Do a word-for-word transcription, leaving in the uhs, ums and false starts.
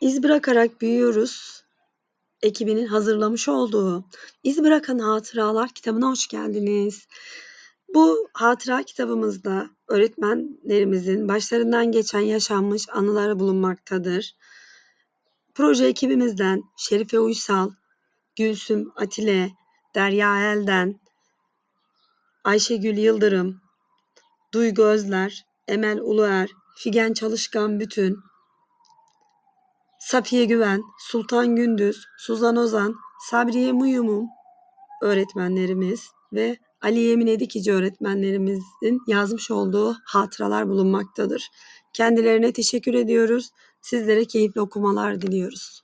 İz Bırakarak Büyüyoruz ekibinin hazırlamış olduğu İz Bırakan Hatıralar kitabına hoş geldiniz. Bu hatıra kitabımızda öğretmenlerimizin başlarından geçen yaşanmış anıları bulunmaktadır. Proje ekibimizden Şerife Uysal, Gülsüm Atile, Derya Elden, Ayşegül Yıldırım, Duygu Özler, Emel Uluer, Figen Çalışkan Bütün, Safiye Güven, Sultan Gündüz, Suzan Ozan, Sabriye Muyumum öğretmenlerimiz ve Ali Yemin Edikici öğretmenlerimizin yazmış olduğu hatıralar bulunmaktadır. Kendilerine teşekkür ediyoruz. Sizlere keyifli okumalar diliyoruz.